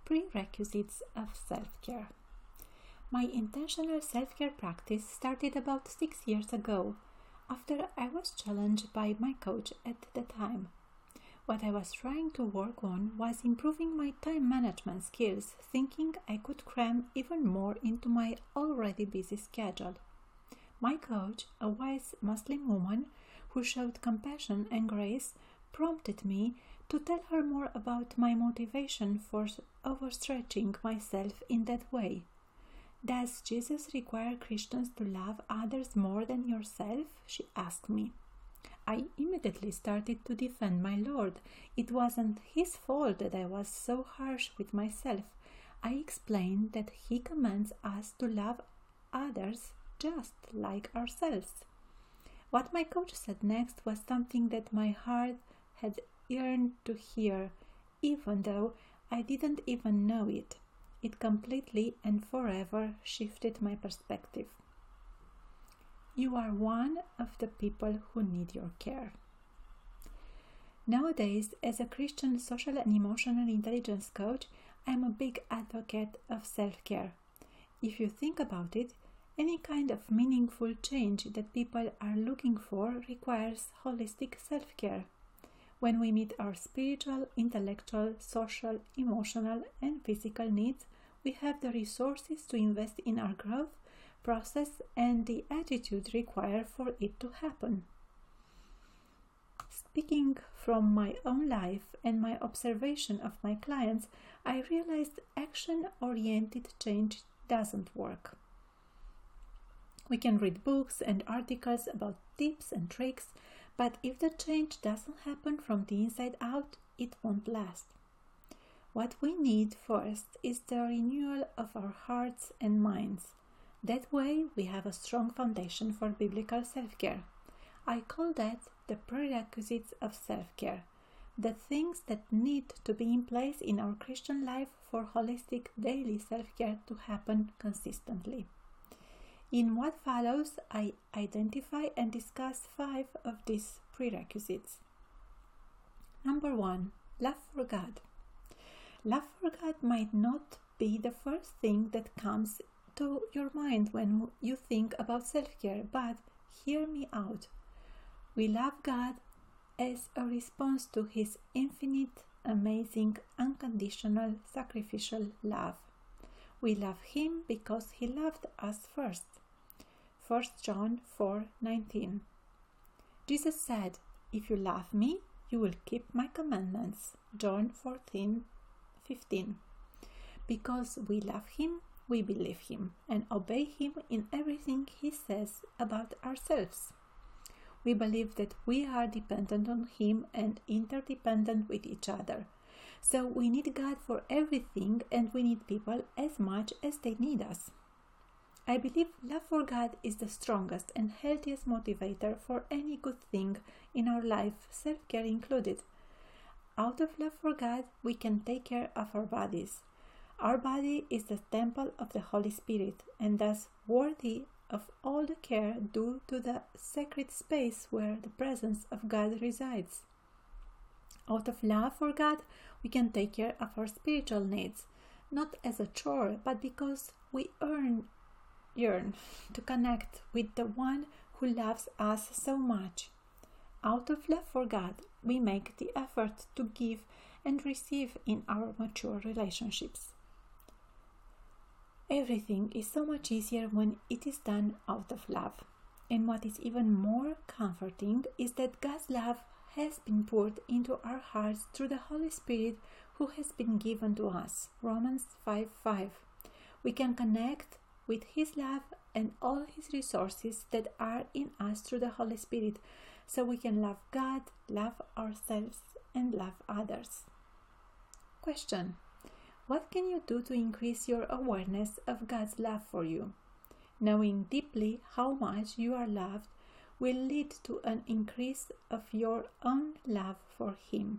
Prerequisites of self-care. My intentional self-care practice started about 6 years ago, after I was challenged by my coach at the time. What I was trying to work on was improving my time management skills, thinking I could cram even more into my already busy schedule. My coach, a wise Muslim woman who showed compassion and grace, prompted me to tell her more about my motivation for overstretching myself in that way. Does Jesus require Christians to love others more than yourself? She asked me. I immediately started to defend my Lord. It wasn't his fault that I was so harsh with myself. I explained that he commands us to love others just like ourselves. What my coach said next was something that my heart had yearned to hear, even though I didn't even know it. It completely and forever shifted my perspective. You are one of the people who need your care. Nowadays, as a Christian social and emotional intelligence coach, I am a big advocate of self-care. If you think about it, any kind of meaningful change that people are looking for requires holistic self-care. When we meet our spiritual, intellectual, social, emotional, and physical needs, we have the resources to invest in our growth process and the attitude required for it to happen. Speaking from my own life and my observation of my clients, I realized action-oriented change doesn't work. We can read books and articles about tips and tricks, but if the change doesn't happen from the inside out, it won't last. What we need first is the renewal of our hearts and minds. That way, we have a strong foundation for biblical self-care. I call that the prerequisites of self-care, the things that need to be in place in our Christian life for holistic daily self-care to happen consistently. In what follows, I identify and discuss 5 of these prerequisites. Number 1. Love for God. Love for God might not be the first thing that comes to your mind when you think about self-care, but hear me out. We love God as a response to His infinite, amazing, unconditional, sacrificial love. We love Him because He loved us first. 1 John 4:19. Jesus said, "If you love me, you will keep my commandments." John 14:15. Because we love Him, we believe Him and obey Him in everything He says about ourselves. We believe that we are dependent on Him and interdependent with each other. So we need God for everything, and we need people as much as they need us. I believe love for God is the strongest and healthiest motivator for any good thing in our life, self-care included. Out of love for God, we can take care of our bodies. Our body is the temple of the Holy Spirit and thus worthy of all the care due to the sacred space where the presence of God resides. Out of love for God, we can take care of our spiritual needs, not as a chore, but because we yearn to connect with the one who loves us so much. Out of love for God, we make the effort to give and receive in our mature relationships. Everything is so much easier when it is done out of love. And what is even more comforting is that God's love has been poured into our hearts through the Holy Spirit who has been given to us. Romans 5:5. We can connect with His love and all His resources that are in us through the Holy Spirit, so we can love God, love ourselves, and love others. Question: what can you do to increase your awareness of God's love for you? Knowing deeply how much you are loved will lead to an increase of your own love for Him.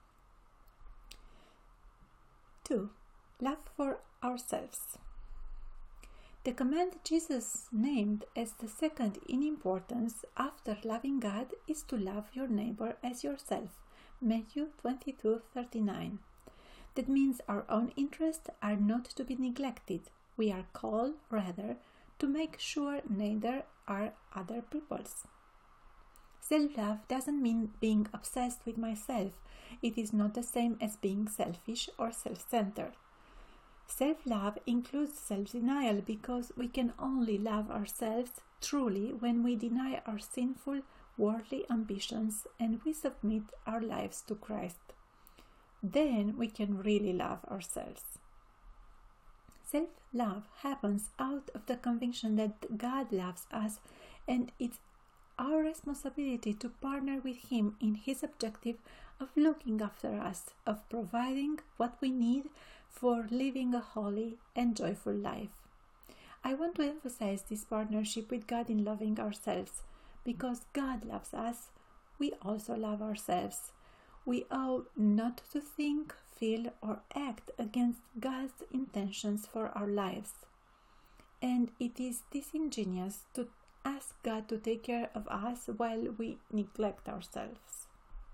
2. Love for ourselves. The command Jesus named as the second in importance after loving God is to love your neighbor as yourself. Matthew 22:39. That means our own interests are not to be neglected. We are called, rather, to make sure neither are other people's. Self-love doesn't mean being obsessed with myself. It is not the same as being selfish or self-centered. Self-love includes self-denial because we can only love ourselves truly when we deny our sinful, worldly ambitions and we submit our lives to Christ. Then we can really love ourselves. Self-love happens out of the conviction that God loves us, and it's our responsibility to partner with Him in His objective of looking after us, of providing what we need for living a holy and joyful life. I want to emphasize this partnership with God in loving ourselves. Because God loves us, we also love ourselves. We ought not to think, feel, or act against God's intentions for our lives. And it is disingenuous to ask God to take care of us while we neglect ourselves.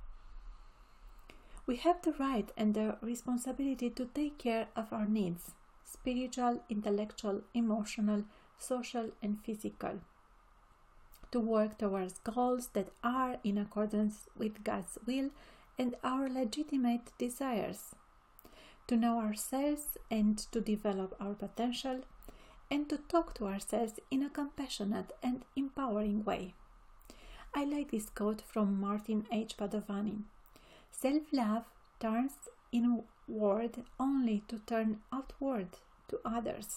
We have the right and the responsibility to take care of our needs: spiritual, intellectual, emotional, social, and physical. To work towards goals that are in accordance with God's will and our legitimate desires. To know ourselves and to develop our potential, and to talk to ourselves in a compassionate and empowering way. I like this quote from Martin H. Padovani. Self-love turns inward only to turn outward to others.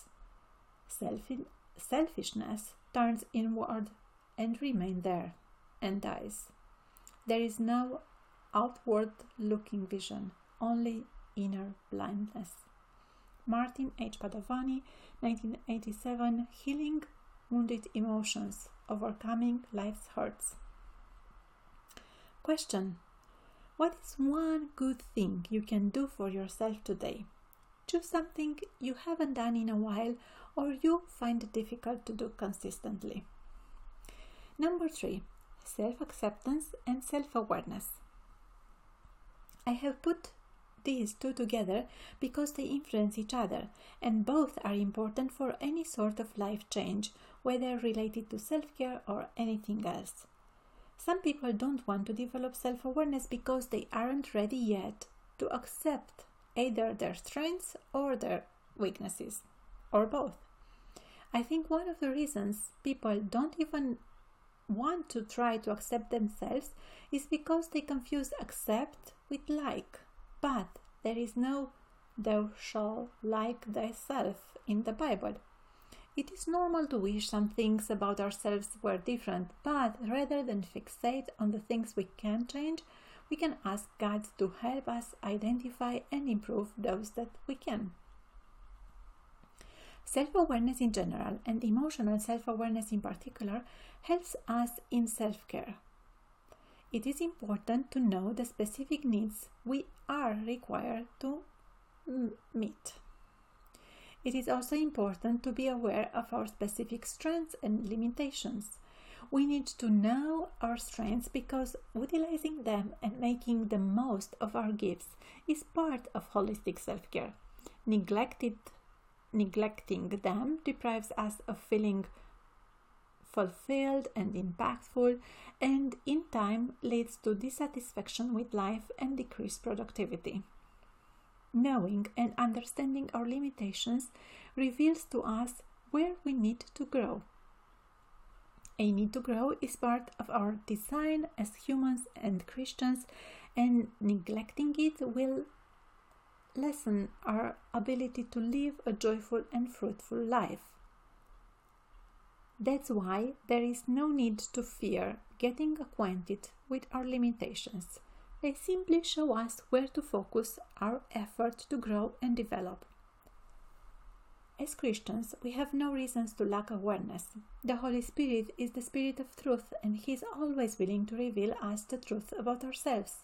Selfishness turns inward and remains there and dies. There is no outward-looking vision, only inner blindness. Martin H. Padovani, 1987, Healing Wounded Emotions, Overcoming Life's Hurts. Question: what is one good thing you can do for yourself today? Choose something you haven't done in a while or you find it difficult to do consistently. Number 3. Self-acceptance and self-awareness. I have put these two together because they influence each other, and both are important for any sort of life change, whether related to self-care or anything else. Some people don't want to develop self-awareness because they aren't ready yet to accept either their strengths or their weaknesses, or both. I think one of the reasons people don't even want to try to accept themselves is because they confuse accept with like. But there is no "thou shalt like thyself" in the Bible. It is normal to wish some things about ourselves were different, but rather than fixate on the things we can change, we can ask God to help us identify and improve those that we can. Self-awareness in general and emotional self-awareness in particular helps us in self-care. It is important to know the specific needs we are required to meet. It is also important to be aware of our specific strengths and limitations. We need to know our strengths because utilizing them and making the most of our gifts is part of holistic self-care. Neglecting them deprives us of feeling fulfilled and impactful, and in time leads to dissatisfaction with life and decreased productivity. Knowing and understanding our limitations reveals to us where we need to grow. A need to grow is part of our design as humans and Christians, and neglecting it will lessen our ability to live a joyful and fruitful life. That's why there is no need to fear getting acquainted with our limitations. They simply show us where to focus our effort to grow and develop. As Christians, we have no reasons to lack awareness. The Holy Spirit is the Spirit of truth, and He is always willing to reveal us the truth about ourselves.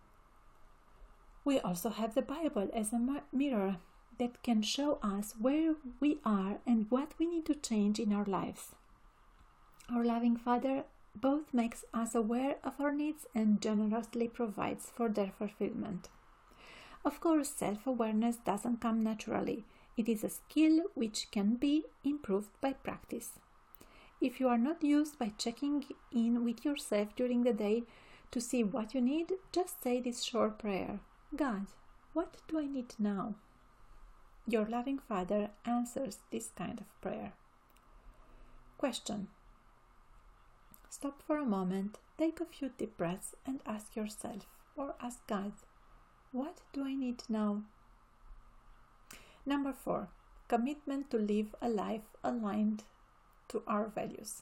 We also have the Bible as a mirror that can show us where we are and what we need to change in our lives. Our loving Father both makes us aware of our needs and generously provides for their fulfillment. Of course, self-awareness doesn't come naturally. It is a skill which can be improved by practice. If you are not used by checking in with yourself during the day to see what you need, just say this short prayer. God, what do I need now? Your loving Father answers this kind of prayer. Question. Stop for a moment, take a few deep breaths and ask yourself or ask God, what do I need now? Number 4. Commitment to live a life aligned to our values.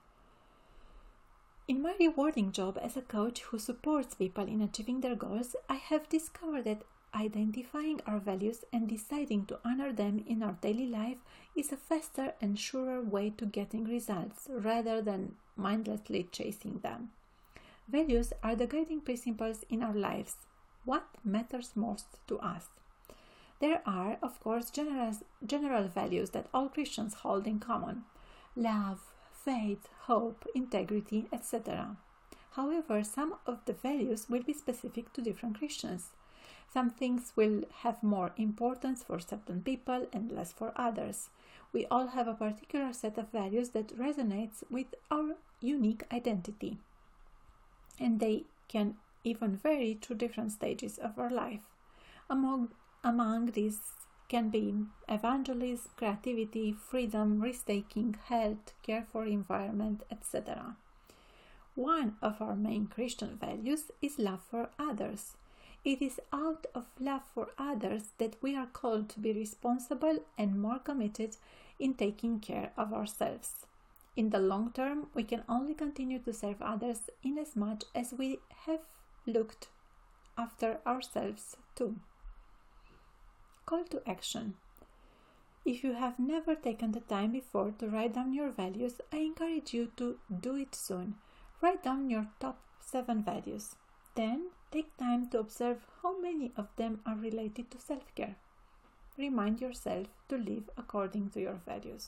In my rewarding job as a coach who supports people in achieving their goals, I have discovered that identifying our values and deciding to honor them in our daily life is a faster and surer way to getting results rather than mindlessly chasing them. Values are the guiding principles in our lives. What matters most to us? There are, of course, general values that all Christians hold in common: love, faith, hope, integrity, etc. However, some of the values will be specific to different Christians. Some things will have more importance for certain people and less for others. We all have a particular set of values that resonates with our unique identity, and they can even vary through different stages of our life. Among these can be evangelism, creativity, freedom, risk-taking, health, care for environment, etc. One of our main Christian values is love for others. It is out of love for others that we are called to be responsible and more committed in taking care of ourselves. In the long term, we can only continue to serve others inasmuch as we have looked after ourselves too. Call to action. If you have never taken the time before to write down your values, I encourage you to do it soon. Write down your top 7 values. Then, take time to observe how many of them are related to self-care. Remind yourself to live according to your values.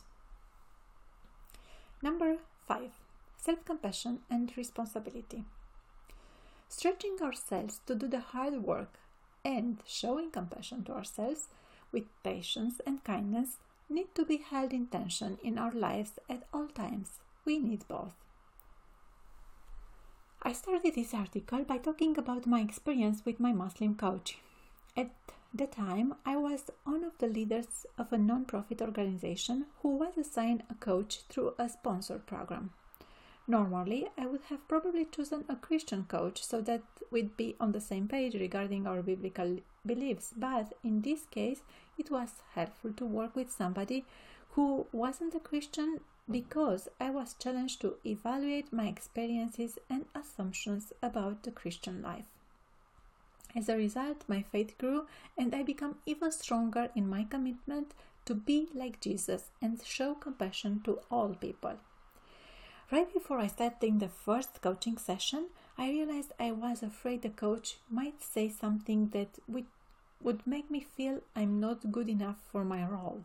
Number 5. Self-compassion and responsibility. Stretching ourselves to do the hard work and showing compassion to ourselves with patience and kindness need to be held in tension in our lives at all times. We need both. I started this article by talking about my experience with my Muslim coach. At the time, I was one of the leaders of a non-profit organization who was assigned a coach through a sponsored program. Normally, I would have probably chosen a Christian coach so that we'd be on the same page regarding our biblical beliefs, but in this case, it was helpful to work with somebody who wasn't a Christian because I was challenged to evaluate my experiences and assumptions about the Christian life. As a result, my faith grew and I became even stronger in my commitment to be like Jesus and show compassion to all people. Right before I started the first coaching session, I realized I was afraid the coach might say something that would make me feel I'm not good enough for my role.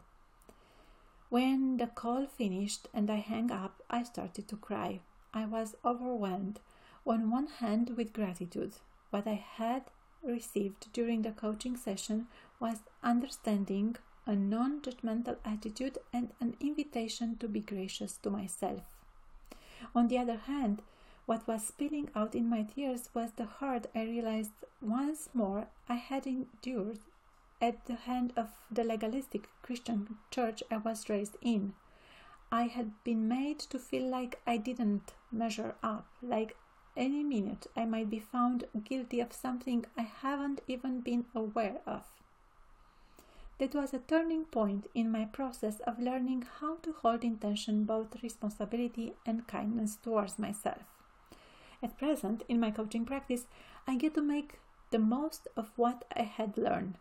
When the call finished and I hung up, I started to cry. I was overwhelmed, on one hand with gratitude. What I had received during the coaching session was understanding, a non-judgmental attitude, and an invitation to be gracious to myself. On the other hand, what was spilling out in my tears was the hurt I realized once more I had endured at the hand of the legalistic Christian church I was raised in. I had been made to feel like I didn't measure up, like any minute I might be found guilty of something I haven't even been aware of. That was a turning point in my process of learning how to hold in tension both responsibility and kindness towards myself. At present, in my coaching practice, I get to make the most of what I had learned.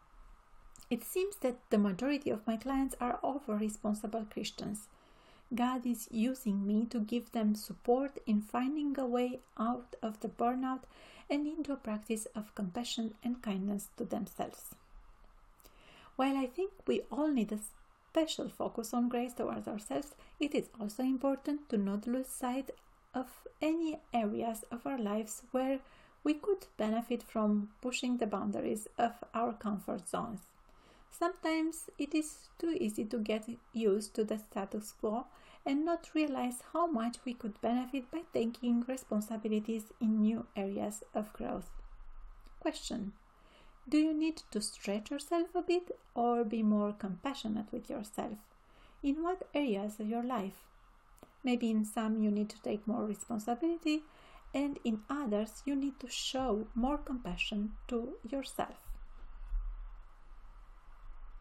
It seems that the majority of my clients are over-responsible Christians. God is using me to give them support in finding a way out of the burnout and into a practice of compassion and kindness to themselves. While I think we all need a special focus on grace towards ourselves, it is also important to not lose sight of any areas of our lives where we could benefit from pushing the boundaries of our comfort zones. Sometimes it is too easy to get used to the status quo and not realize how much we could benefit by taking responsibilities in new areas of growth. Question: do you need to stretch yourself a bit or be more compassionate with yourself? In what areas of your life? Maybe in some you need to take more responsibility, and in others you need to show more compassion to yourself.